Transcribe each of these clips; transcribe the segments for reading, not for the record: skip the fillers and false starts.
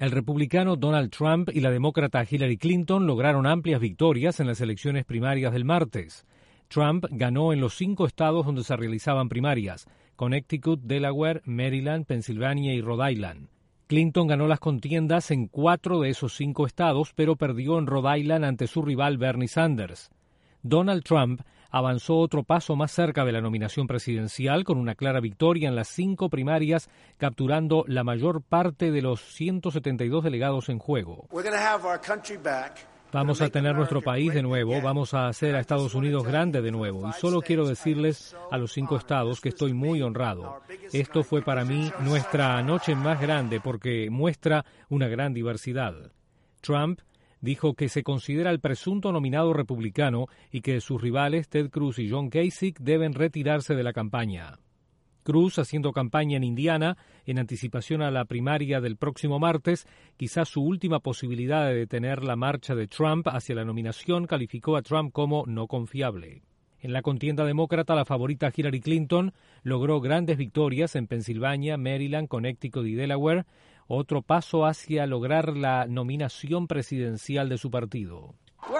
El republicano Donald Trump y la demócrata Hillary Clinton lograron amplias victorias en las elecciones primarias del martes. Trump ganó en los 5 estados donde se realizaban primarias: Connecticut, Delaware, Maryland, Pensilvania y Rhode Island. Clinton ganó las contiendas en 4 de esos 5 estados, pero perdió en Rhode Island ante su rival Bernie Sanders. Donald Trump avanzó otro paso más cerca de la nominación presidencial con una clara victoria en las 5 primarias, capturando la mayor parte de los 172 delegados en juego. Vamos a tener nuestro país de nuevo, vamos a hacer a Estados Unidos grande de nuevo. Y solo quiero decirles a los 5 estados que estoy muy honrado. Esto fue para mí nuestra noche más grande porque muestra una gran diversidad. Trump dijo que se considera el presunto nominado republicano y que sus rivales Ted Cruz y John Kasich deben retirarse de la campaña. Cruz, haciendo campaña en Indiana, en anticipación a la primaria del próximo martes, quizás su última posibilidad de detener la marcha de Trump hacia la nominación, calificó a Trump como no confiable. En la contienda demócrata, la favorita Hillary Clinton logró grandes victorias en Pensilvania, Maryland, Connecticut y Delaware, otro paso hacia lograr la nominación presidencial de su partido.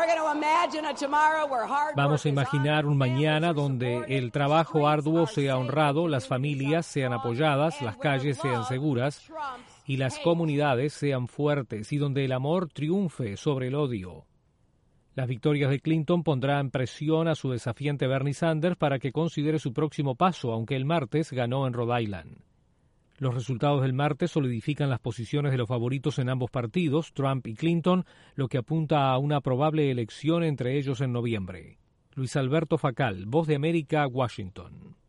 Vamos a imaginar un mañana donde el trabajo arduo sea honrado, las familias sean apoyadas, las calles sean seguras y las comunidades sean fuertes y donde el amor triunfe sobre el odio. Las victorias de Clinton pondrán presión a su desafiante Bernie Sanders para que considere su próximo paso, aunque el martes ganó en Rhode Island. Los resultados del martes solidifican las posiciones de los favoritos en ambos partidos, Trump y Clinton, lo que apunta a una probable elección entre ellos en noviembre. Luis Alberto Facal, Voz de América, Washington.